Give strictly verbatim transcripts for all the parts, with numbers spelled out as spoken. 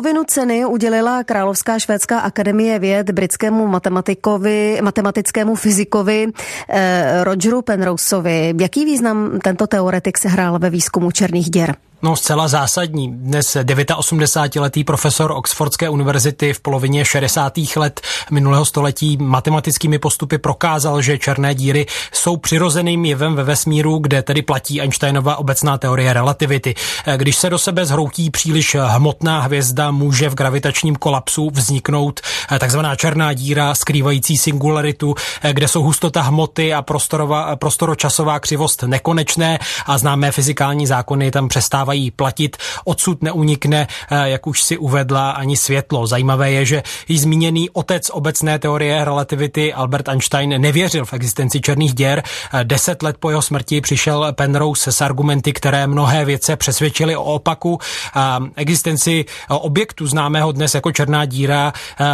Polovinu ceny udělila Královská švédská akademie věd britskému matematikovi, matematickému fyzikovi eh, Rogeru Penroseovi. Jaký význam tento teoretik sehrál ve výzkumu černých děr? No zcela zásadní. Dnes osmdesátidevítiletý profesor Oxfordské univerzity v polovině šedesátých let minulého století matematickými postupy prokázal, že černé díry jsou přirozeným jevem ve vesmíru, kde tedy platí Einsteinova obecná teorie relativity. Když se do sebe zhroutí příliš hmotná hvězda, může v gravitačním kolapsu vzniknout takzvaná černá díra skrývající singularitu, kde jsou hustota hmoty a prostorová, prostoročasová křivost nekonečné a známé fyzikální zákony tam přestávají platit. Odsud neunikne, jak už si uvedla, ani světlo. Zajímavé je, že již zmíněný otec obecné teorie relativity Albert Einstein nevěřil v existenci černých děr. Deset let po jeho smrti přišel Penrose s argumenty, které mnohé vědce přesvědčily o opaku. Existenci objektu známého dnes jako černá díra,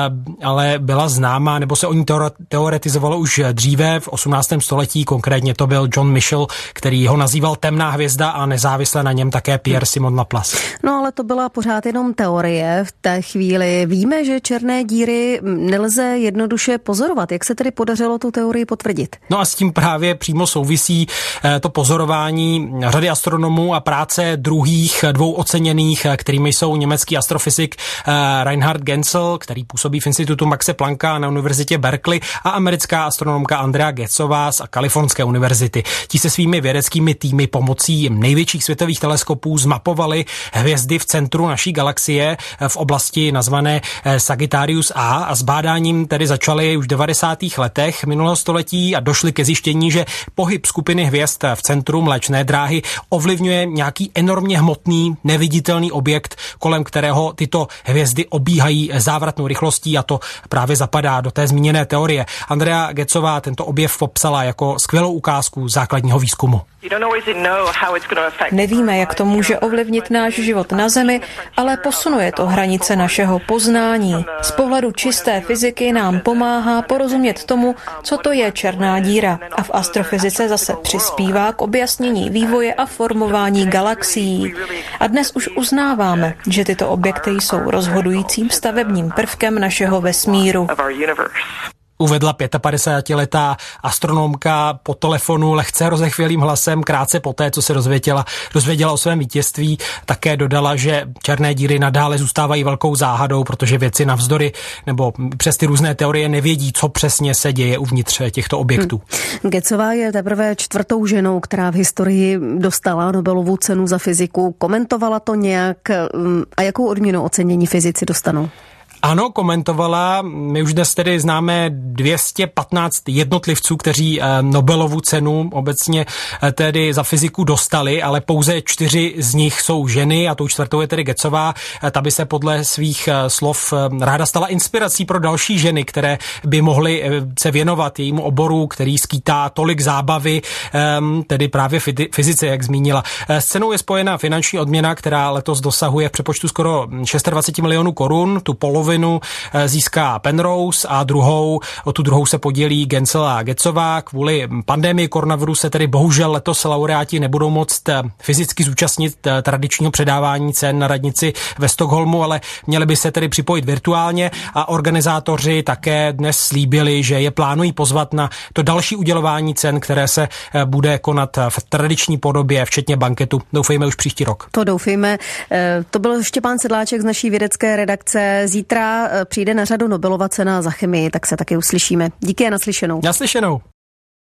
ale byla známá, nebo se o ní teoretizovalo už dříve v osmnáctém století. Konkrétně to byl John Michell, který ho nazýval temná hvězda a nezávisle na něm také Pierre-Simon Laplace. No ale to byla pořád jenom teorie v té chvíli. Víme, že černé díry nelze jednoduše pozorovat. Jak se tedy podařilo tu teorii potvrdit? No a s tím právě přímo souvisí to pozorování řady astronomů a práce druhých dvou oceněných, kterými jsou německý astrofyzik Reinhard Genzel, který působí v institutu Maxe Plancka na univerzitě Berkeley, a americká astronomka Andrea Gecová z Kalifornské univerzity. Ti se svými vědeckými týmy pomocí největších světových teleskopů zmapovali hvězdy v centru naší galaxie v oblasti nazvané Sagittarius A a s bádáním tedy začali už v devadesátých letech minulého století a došli ke zjištění, že pohyb skupiny hvězd v centru Mléčné dráhy ovlivňuje nějaký enormně hmotný, neviditelný objekt, kolem kterého tyto hvězdy obíhají závratnou rychlostí, a to právě zapadá do té zmíněné teorie. Andrea Gecová tento objev popsala jako skvělou ukázku základního výzkumu. Nevíme, jak to může ovlivnit náš život na Zemi, ale posunuje to hranice našeho poznání. Z pohledu čisté fyziky nám pomáhá porozumět tomu, co to je černá díra, a v astrofyzice zase přispívá k objasnění vývoje a formování galaxií. A dnes už uznáváme, že tyto objekty jsou rozhodujícím stavebním prvkem našeho vesmíru. Uvedla pětapadesátiletá astronomka po telefonu lehce rozechvělým hlasem krátce poté, co se dozvěděla, dozvěděla o svém vítězství. Také dodala, že černé díry nadále zůstávají velkou záhadou, protože vědci navzdory nebo přes ty různé teorie nevědí, co přesně se děje uvnitř těchto objektů. Hmm. Gecová je teprve čtvrtou ženou, která v historii dostala Nobelovu cenu za fyziku. Komentovala to nějak a jakou odměnu ocenění fyzici dostanou? Ano, komentovala. My už dnes tedy známe dvě stě patnáct jednotlivců, kteří Nobelovu cenu obecně tedy za fyziku dostali, ale pouze čtyři z nich jsou ženy a tou čtvrtou je tedy Gecová. Ta by se podle svých slov ráda stala inspirací pro další ženy, které by mohly se věnovat jejímu oboru, který skýtá tolik zábavy, tedy právě fyzice, jak zmínila. S cenou je spojena finanční odměna, která letos dosahuje v přepočtu skoro dvacet šest milionů korun, tu polovinu získá Penrose a druhou, o tu druhou se podělí Genzel a Gecová. Kvůli pandemii koronaviru se tedy bohužel letos laureáti nebudou moct fyzicky zúčastnit tradičního předávání cen na radnici ve Stockholmu, ale měli by se tedy připojit virtuálně a organizátoři také dnes slíbili, že je plánují pozvat na to další udělování cen, které se bude konat v tradiční podobě, včetně banketu. Doufejme už příští rok. To doufejme. To byl Štěpán Sedláček z naší vědecké redakce. Zítra přijde na řadu Nobelova cena za chemii, tak se taky uslyšíme. Díky a naslyšenou. Naslyšenou.